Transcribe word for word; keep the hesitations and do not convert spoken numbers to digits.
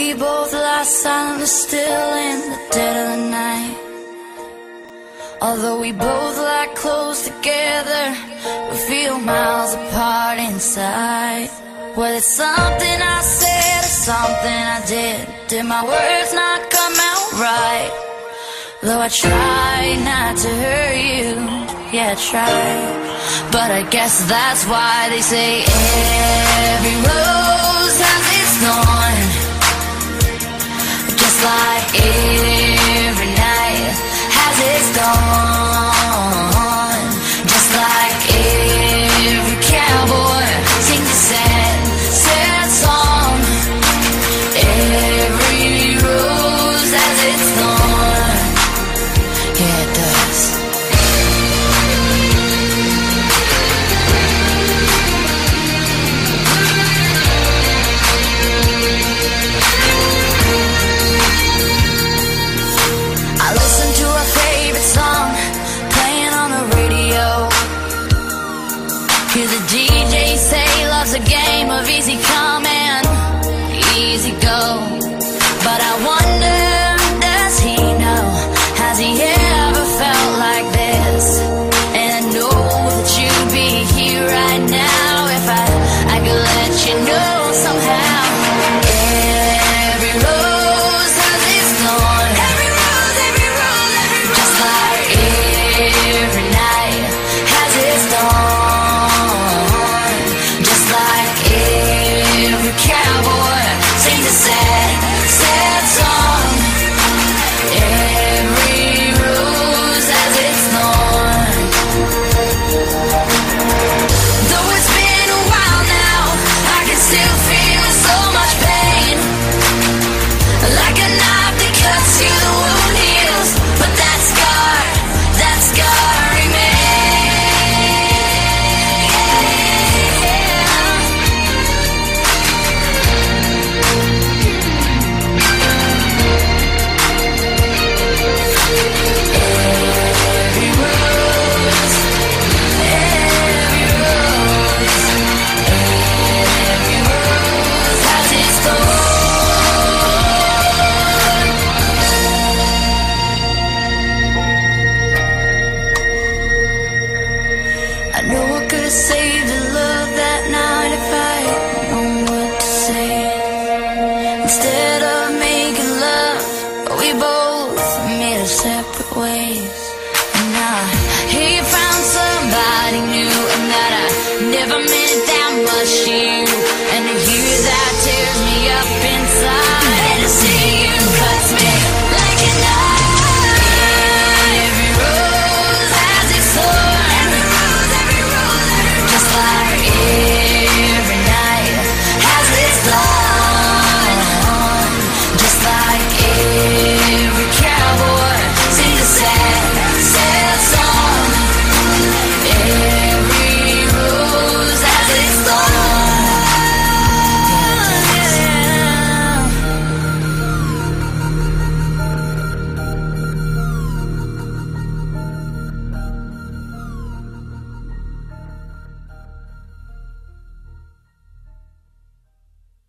We both lie silently still in the dead of the night. Although we both lie close together, we feel miles apart inside. Well, it's something I said or something I did. Did my words not come out right? Though I tried not to hurt you, yeah, I tried. But I guess that's why they say every rose has its thorn. Just like it